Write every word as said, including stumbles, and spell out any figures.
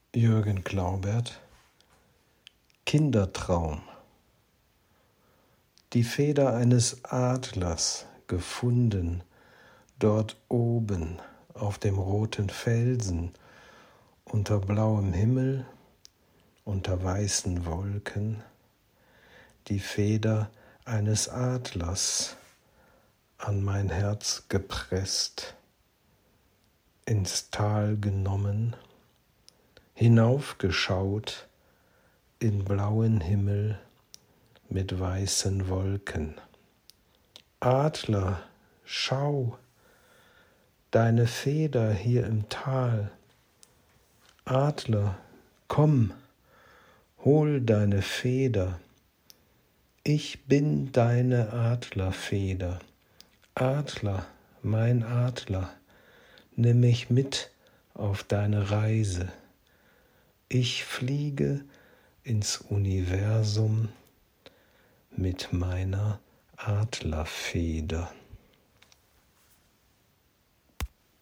Jürgen Glaubert. Kindertraum. Die Feder eines Adlers gefunden, dort oben auf dem roten Felsen, unter blauem Himmel, unter weißen Wolken, die Feder eines Adlers an mein Herz gepresst, ins Tal genommen, hinaufgeschaut in blauen Himmel mit weißen Wolken. Adler, schau, deine Feder hier im Tal. Adler, komm, hol deine Feder. Ich bin deine Adlerfeder. Adler, mein Adler, nimm mich mit auf deine Reise. Ich fliege ins Universum mit meiner Adlerfeder.